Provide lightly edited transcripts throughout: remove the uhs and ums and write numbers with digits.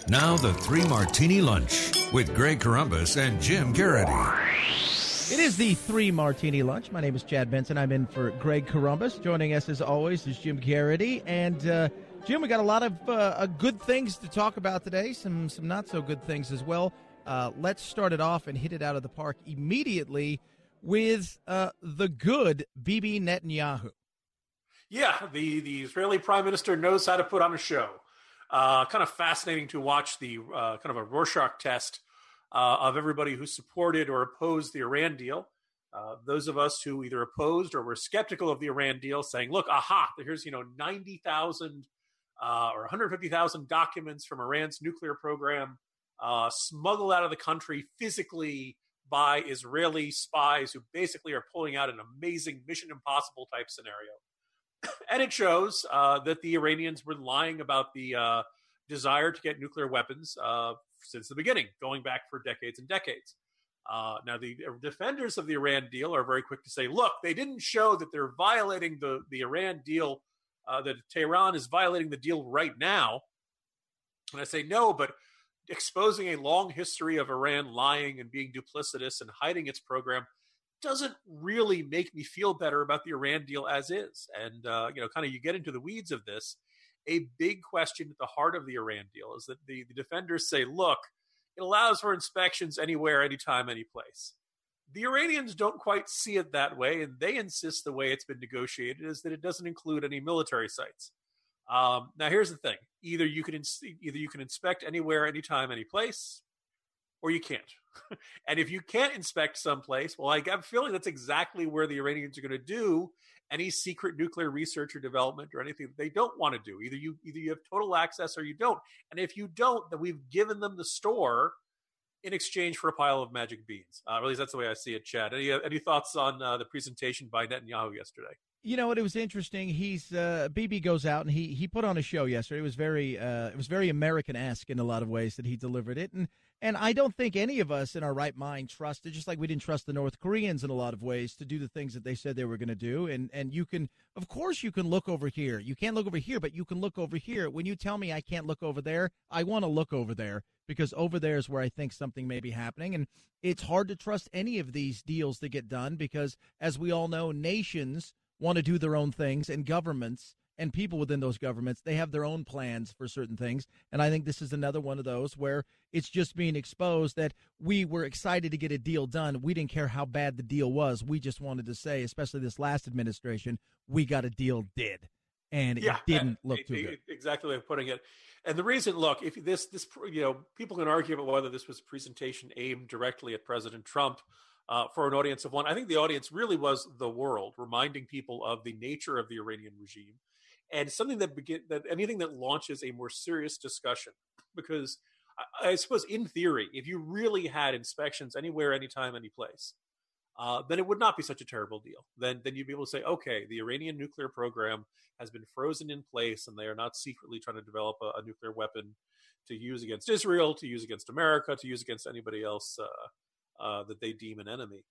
Now the Three Martini Lunch with Greg Corombos and Jim Garrity. It is the Three Martini Lunch. My name is Chad Benson. I'm in for Greg Corombos. Joining us as always is Jim Garrity. And Jim, we got a lot of good things to talk about today, some not so good things as well. Let's start it off and hit it out of the park immediately with the good Bibi Netanyahu. Yeah, the Israeli prime minister knows how to put on a show. Kind of fascinating to watch the kind of a Rorschach test of everybody who supported or opposed the Iran deal. Those of us who either opposed or were skeptical of the Iran deal saying, look, here's 90,000 or 150,000 documents from Iran's nuclear program smuggled out of the country physically by Israeli spies who basically are pulling out an amazing Mission Impossible type scenario. And it shows that the Iranians were lying about the desire to get nuclear weapons since the beginning, going back for decades and decades. Now, the defenders of the Iran deal are very quick to say, look, they didn't show that they're violating the Iran deal, that Tehran is violating the deal right now. And I say, no, but exposing a long history of Iran lying and being duplicitous and hiding its program doesn't really make me feel better about the Iran deal as is. And, you get into the weeds of this. A big question at the heart of the Iran deal is that the defenders say, look, it allows for inspections anywhere, anytime, any place. The Iranians don't quite see it that way, and they insist the way it's been negotiated is that it doesn't include any military sites. Now, here's the thing. Either you can inspect anywhere, anytime, any place, or you can't. And if you can't inspect someplace, well, I have a feeling that's exactly where the Iranians are going to do any secret nuclear research or development or anything that they don't want to do. Either you have total access or you don't. And if you don't, then we've given them the store in exchange for a pile of magic beans. At least that's the way I see it, Chad. Any thoughts on the presentation by Netanyahu yesterday? You know what? It was interesting. Bibi goes out and he put on a show yesterday. It was very American-esque in a lot of ways that he delivered it, and I don't think any of us in our right mind trusted, just like we didn't trust the North Koreans in a lot of ways to do the things that they said they were going to do. And you can, of course, you can look over here. You can't look over here, but you can look over here. When you tell me I can't look over there, I want to look over there because over there is where I think something may be happening. And it's hard to trust any of these deals that get done because, as we all know, nations want to do their own things, and governments and people within those governments, they have their own plans for certain things. And I think this is another one of those where it's just being exposed that we were excited to get a deal done. We didn't care how bad the deal was. We just wanted to say, especially this last administration, we got a deal did. And it didn't look too good. Exactly the way of putting it. And the reason, look, if this people can argue about whether this was a presentation aimed directly at President Trump, for an audience of one. I think the audience really was the world, reminding people of the nature of the Iranian regime and something that anything that launches a more serious discussion. Because I suppose in theory, if you really had inspections anywhere, anytime, any place, then it would not be such a terrible deal. Then you'd be able to say, okay, the Iranian nuclear program has been frozen in place and they are not secretly trying to develop a nuclear weapon to use against Israel, to use against America, to use against anybody else that they deem an enemy.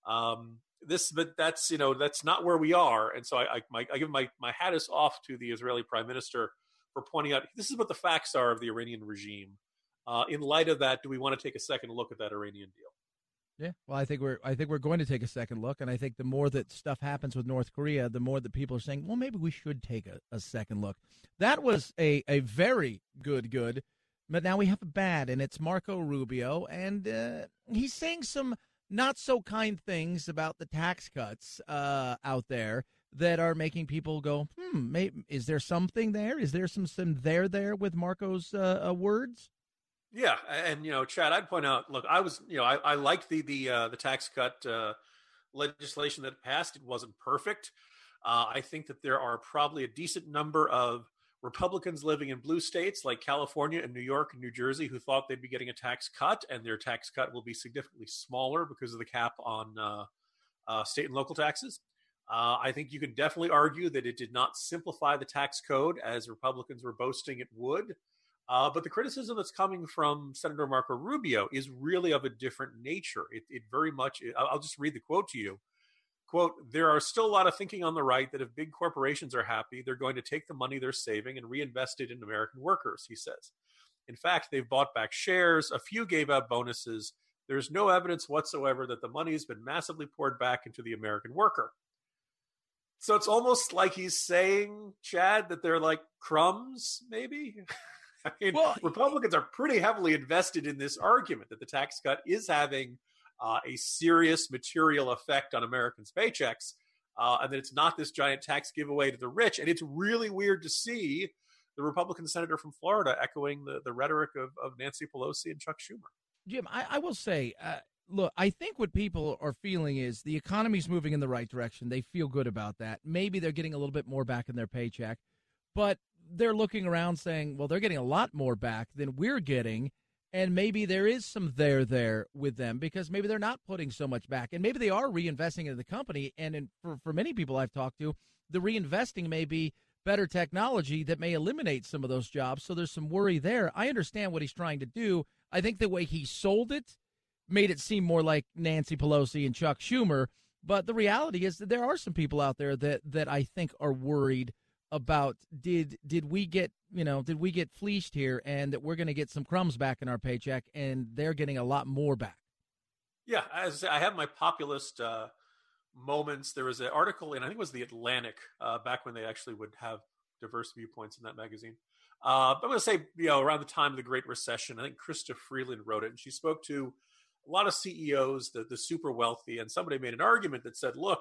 But that's not where we are. And so I give my hat is off to the Israeli prime minister for pointing out, this is what the facts are of the Iranian regime. In light of that, do we want to take a second look at that Iranian deal? Yeah, well, I think we're going to take a second look, and I think the more that stuff happens with North Korea, the more that people are saying, well, maybe we should take a second look. That was a very good. But now we have a bad, and it's Marco Rubio, and he's saying some not so kind things about the tax cuts out there that are making people go, maybe, is there something there? Is there some there with Marco's words? Yeah, and Chad, I'd point out. Look, I liked the tax cut legislation that passed. It wasn't perfect. I think that there are probably a decent number of Republicans living in blue states like California and New York and New Jersey who thought they'd be getting a tax cut, and their tax cut will be significantly smaller because of the cap on state and local taxes. I think you can definitely argue that it did not simplify the tax code as Republicans were boasting it would. But the criticism that's coming from Senator Marco Rubio is really of a different nature. It very much, I'll just read the quote to you. Quote, there are still a lot of thinking on the right that if big corporations are happy, they're going to take the money they're saving and reinvest it in American workers, he says. In fact, they've bought back shares. A few gave out bonuses. There's no evidence whatsoever that the money has been massively poured back into the American worker. So it's almost like he's saying, Chad, that they're like crumbs, maybe? I mean, Republicans are pretty heavily invested in this argument that the tax cut is having a serious material effect on Americans' paychecks, and that it's not this giant tax giveaway to the rich. And it's really weird to see the Republican senator from Florida echoing the rhetoric of Nancy Pelosi and Chuck Schumer. Jim, I will say, look, I think what people are feeling is the economy's moving in the right direction. They feel good about that. Maybe they're getting a little bit more back in their paycheck, but they're looking around saying, well, they're getting a lot more back than we're getting, and maybe there is some there with them because maybe they're not putting so much back, and maybe they are reinvesting into the company, and for many people I've talked to, the reinvesting may be better technology that may eliminate some of those jobs, so there's some worry there. I understand what he's trying to do. I think the way he sold it made it seem more like Nancy Pelosi and Chuck Schumer, but the reality is that there are some people out there that I think are worried about did we get fleeced here, and that we're going to get some crumbs back in our paycheck, and they're getting a lot more back. Yeah, as I have my populist moments. There was an article in, I think it was The Atlantic, back when they actually would have diverse viewpoints in that magazine. But I'm going to say, around the time of the Great Recession, I think Krista Freeland wrote it, and she spoke to a lot of CEOs, the super wealthy, and somebody made an argument that said, look,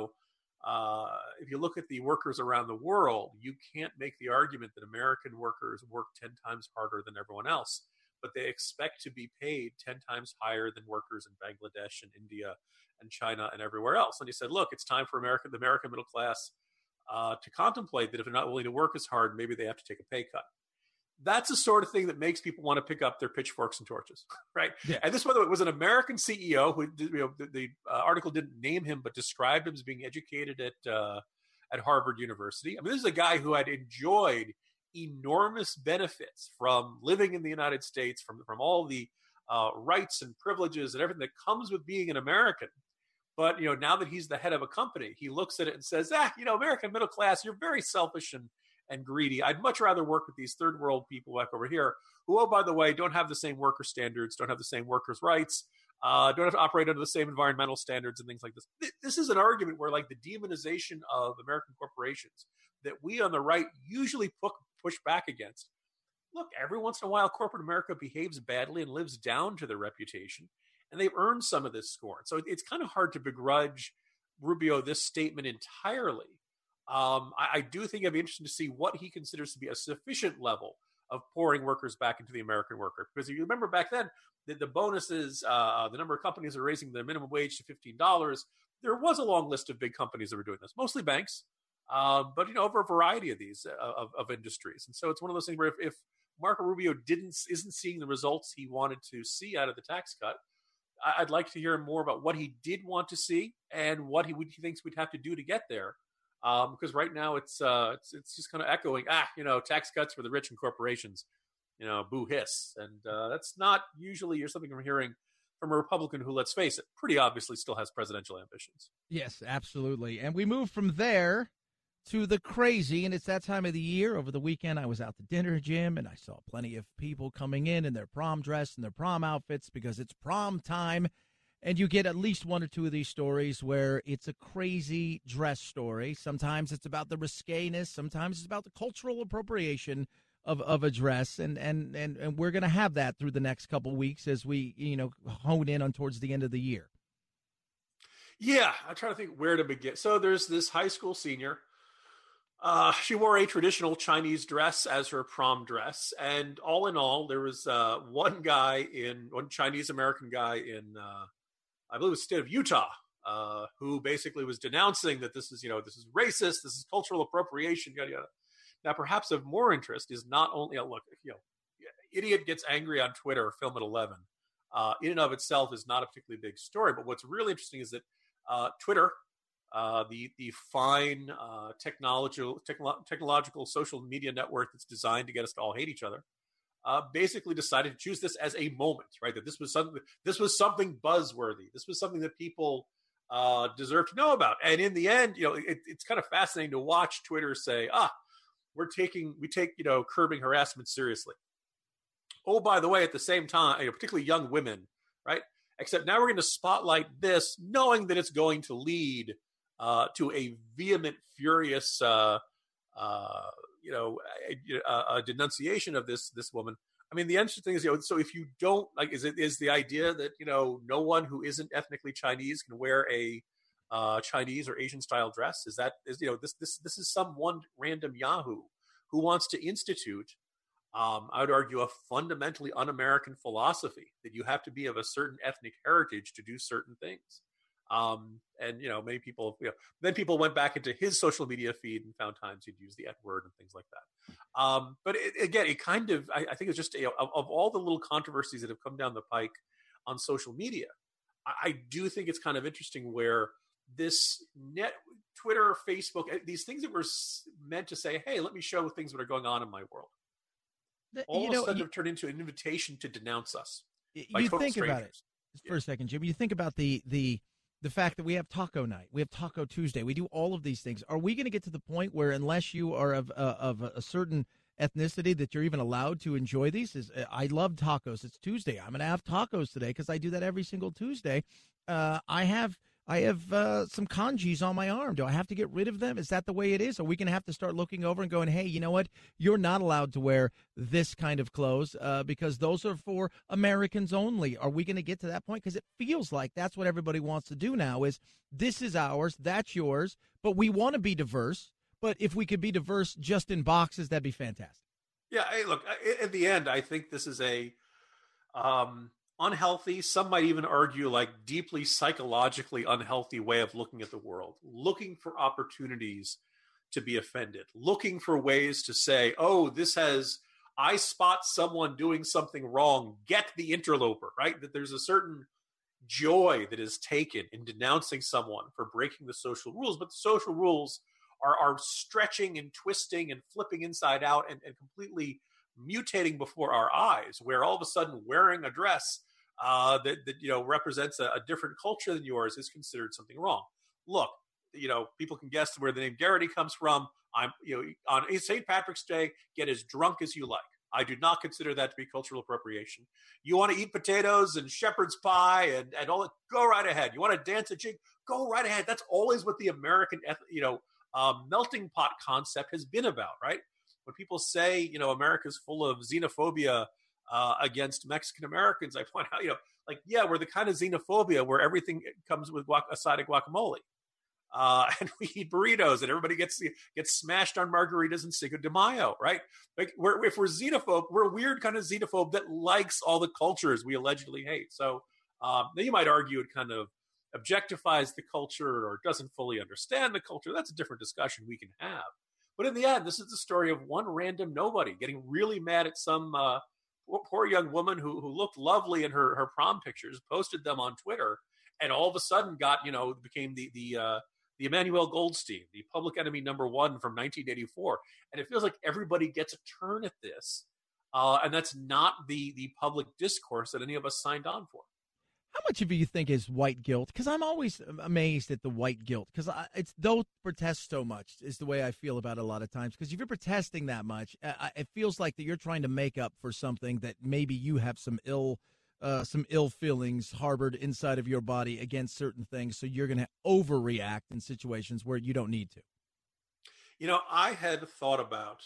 if you look at the workers around the world, you can't make the argument that American workers work 10 times harder than everyone else, but they expect to be paid 10 times higher than workers in Bangladesh and India and China and everywhere else. And he said, look, it's time for the American middle class to contemplate that if they're not willing to work as hard, maybe they have to take a pay cut. That's the sort of thing that makes people want to pick up their pitchforks and torches, right? Yeah. And this, by the way, was an American CEO who, the article didn't name him, but described him as being educated at Harvard University. I mean, this is a guy who had enjoyed enormous benefits from living in the United States, from all the rights and privileges and everything that comes with being an American. But now that he's the head of a company, he looks at it and says, American middle class, you're very selfish and greedy. I'd much rather work with these third world people back over here who, oh, by the way, don't have the same worker standards, don't have the same workers' rights, don't have to operate under the same environmental standards and things like this. This is an argument where, like, the demonization of American corporations that we on the right usually push back against. Look, every once in a while, corporate America behaves badly and lives down to their reputation, and they've earned some of this scorn. So it's kind of hard to begrudge Rubio this statement entirely. I do think it'd be interesting to see what he considers to be a sufficient level of pouring workers back into the American worker. Because if you remember back then, the bonuses, the number of companies that are raising the minimum wage to $15, there was a long list of big companies that were doing this, mostly banks, but over a variety of these of industries. And so it's one of those things where if Marco Rubio isn't seeing the results he wanted to see out of the tax cut, I'd like to hear more about what he did want to see and what he thinks we'd have to do to get there. Because right now it's just kind of echoing, tax cuts for the rich and corporations, boo hiss. And that's not usually something I'm hearing from a Republican who, let's face it, pretty obviously still has presidential ambitions. Yes, absolutely. And we move from there to the crazy, and it's that time of the year. Over the weekend, I was out to dinner, Jim, and I saw plenty of people coming in their prom dress and their prom outfits because it's prom time. And you get at least one or two of these stories where it's a crazy dress story. Sometimes it's about the risqueness. Sometimes it's about the cultural appropriation of a dress. And we're going to have that through the next couple of weeks as we, hone in on towards the end of the year. Yeah, I'm trying to think where to begin. So there's this high school senior. She wore a traditional Chinese dress as her prom dress. And all in all, there was one Chinese-American guy in I believe it was the state of Utah, who basically was denouncing that this is racist, this is cultural appropriation, yada, yada. Now, perhaps of more interest is not only, idiot gets angry on Twitter, film at 11. In and of itself is not a particularly big story, but what's really interesting is that Twitter, the fine technological social media network that's designed to get us to all hate each other, basically decided to choose this as a moment, right? That this was something buzzworthy. This was something that people deserve to know about. And in the end, it's kind of fascinating to watch Twitter say, we take curbing harassment seriously. oh, by the way, at the same time, particularly young women, right? Except now we're going to spotlight this, knowing that it's going to lead to a vehement, furious, a denunciation of this woman. I mean, the interesting thing is, so if you don't like, is the idea that no one who isn't ethnically Chinese can wear a Chinese or Asian style dress? Is this is some one random Yahoo who wants to institute, I would argue, a fundamentally un-American philosophy that you have to be of a certain ethnic heritage to do certain things. And many people, then people went back into his social media feed and found times he'd use the F word and things like that. But it kind of, I think it's just, of all the little controversies that have come down the pike on social media, I do think it's kind of interesting where this Twitter, Facebook, these things that were meant to say, hey, let me show things that are going on in my world, all of a sudden have turned into an invitation to denounce us. You think about it for a second, Jim. You think about the fact that we have Taco Night, we have Taco Tuesday, we do all of these things. Are we going to get to the point where, unless you are of a certain ethnicity, that you're even allowed to enjoy these? I love tacos. It's Tuesday. I'm going to have tacos today because I do that every single Tuesday. I have some kanjis on my arm. Do I have to get rid of them? Is that the way it is? Are we going to have to start looking over and going, hey, you know what? You're not allowed to wear this kind of clothes because those are for Americans only. Are we going to get to that point? Because it feels like that's what everybody wants to do now is this is ours, that's yours, but we want to be diverse. But if we could be diverse just in boxes, that'd be fantastic. Yeah, hey, look, at the end, I think this is a unhealthy, some might even argue like deeply psychologically unhealthy way of looking at the world, looking for opportunities to be offended, looking for ways to say, oh, I spot someone doing something wrong, get the interloper, right? That there's a certain joy that is taken in denouncing someone for breaking the social rules, but the social rules are stretching and twisting and flipping inside out and completely mutating before our eyes, where all of a sudden wearing a dress that represents a different culture than yours is considered something wrong. Look, people can guess where the name Garrity comes from. On St. Patrick's Day, get as drunk as you like. I do not consider that to be cultural appropriation. You want to eat potatoes and shepherd's pie and all that, go right ahead. You want to dance a jig, go right ahead. That's always what the American melting pot concept has been about, right? When people say, America's full of xenophobia against Mexican Americans, I point out, we're the kind of xenophobia where everything comes with a side of guacamole. And we eat burritos and everybody gets smashed on margaritas and Cinco de Mayo, right? Like if we're xenophobe, we're a weird kind of xenophobe that likes all the cultures we allegedly hate. So now you might argue it kind of objectifies the culture or doesn't fully understand the culture. That's a different discussion we can have. But in the end, this is the story of one random nobody getting really mad at some poor young woman who looked lovely in her prom pictures, posted them on Twitter, and all of a sudden became the Emmanuel Goldstein, the public enemy number one from 1984. And it feels like everybody gets a turn at this. And that's not the public discourse that any of us signed on for. How much of it you think is white guilt? Because I'm always amazed at the white guilt. Because they'll protest so much is the way I feel about it a lot of times. Because if you're protesting that much, it feels like that you're trying to make up for something that maybe you have some ill feelings harbored inside of your body against certain things. So you're going to overreact in situations where you don't need to. I had thought about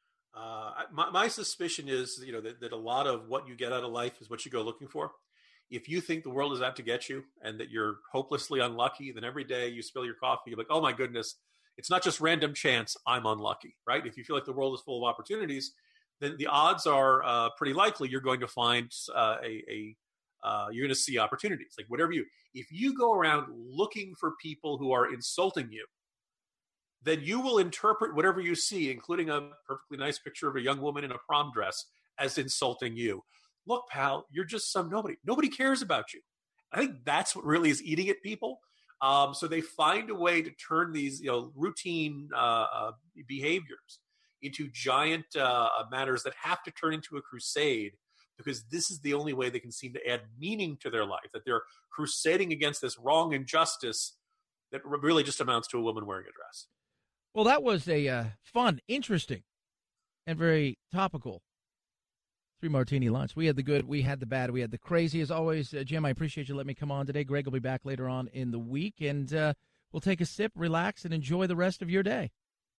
my suspicion is that a lot of what you get out of life is what you go looking for. If you think the world is out to get you and that you're hopelessly unlucky, then every day you spill your coffee, you're like, oh my goodness, it's not just random chance, I'm unlucky, right? If you feel like the world is full of opportunities, then the odds are pretty likely you're going to find you're going to see opportunities. Like if you go around looking for people who are insulting you, then you will interpret whatever you see, including a perfectly nice picture of a young woman in a prom dress, as insulting you. Look, pal, you're just some nobody. Nobody cares about you. I think that's what really is eating at people. So they find a way to turn these routine behaviors into giant matters that have to turn into a crusade, because this is the only way they can seem to add meaning to their life, that they're crusading against this wrong injustice that really just amounts to a woman wearing a dress. Well, that was a fun, interesting, and very topical Three Martini Lunch. We had the good, we had the bad, we had the crazy. As always, Jim, I appreciate you letting me come on today. Greg will be back later on in the week, and we'll take a sip, relax, and enjoy the rest of your day.